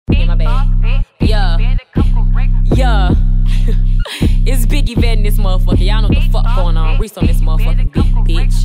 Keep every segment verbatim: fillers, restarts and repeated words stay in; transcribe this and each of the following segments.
Yeah, my bad. Yeah. Yeah. It's Biggie Vet in this motherfucker. Y'all know what the fuck going on. Reese on this motherfucking beat, bitch.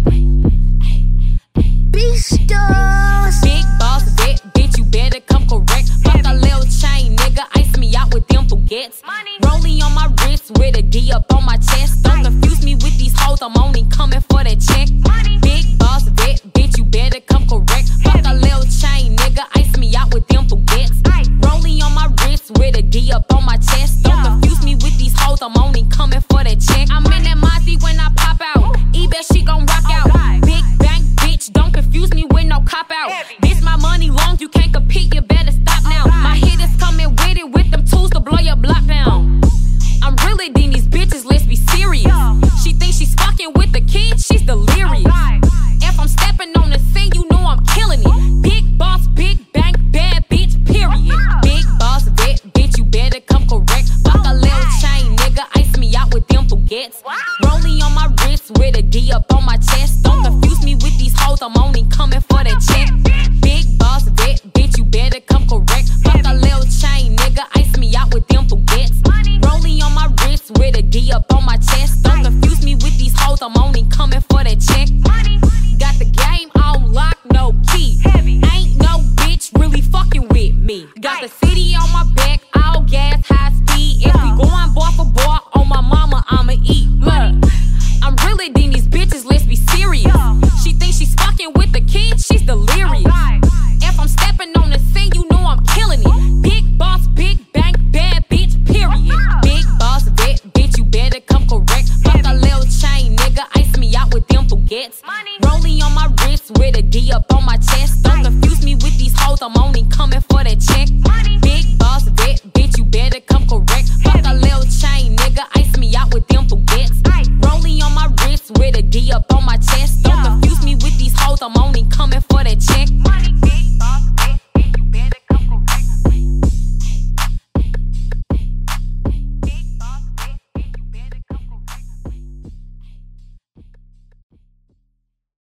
Beastos. Big boss vet, bitch, you better come correct. Fuck a little chain, nigga, ice me out with them baguettes. Rolling on my wrist with a D up on my chest. Don't confuse me with these hoes, I'm only coming for that check. Big boss vet, bitch, you better come correct. Fuck a little chain, nigga, ice me out with them baguettes. Rolling on my wrist with a D up on my chest. Don't confuse me with these hoes, I'm only coming for that check. I'm in that Monty when I pop out. E-bet she gon' rock out. Big bang, bitch, don't confuse me with no cop out. This my money long, you can't compete, you better stop now. My hitters coming with it with them tools to blow your block down. I'm really dean these bitches, let's be serious. She thinks she's fucking with the kid, she's delirious. If I'm stepping on the scene, you know I'm killing it. Big boss, big bang, bad bitch, period. Big boss, vet, bitch, you better come correct. Fuck a little chain, nigga, ice me out with them baguettes. Rolling on my wrist with a D up on my chest. Don't confuse me with these hoes, I'm only coming for that check. Big boss, vet, bitch, you better come correct. Fuck a little chain, nigga, ice me out with them baguettes. Rolling on my wrist with a D up on my chest. Don't confuse me with these hoes, I'm only coming for that check. Got the game on lock, no key. Ain't no bitch really fucking with me. Got the city on my back, all gas, high speed. If we going bar for bar, on my mama, I'ma eat. Look, I'm really dean these